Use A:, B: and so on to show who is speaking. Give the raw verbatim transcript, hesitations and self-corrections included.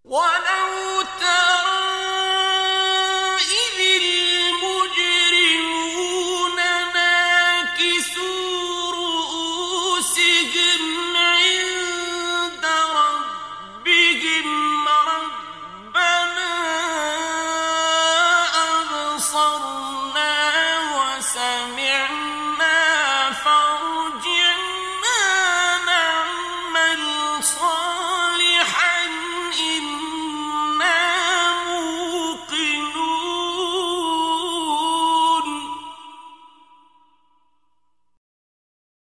A: وَلَوْ تَرَىٰ إِذِ الْمُجْرِمُونَ نَاكِسُو رُءُوسِهِمْ عِندَ رَبِّهِمْ رَبَّنَا أَبْصَرْنَا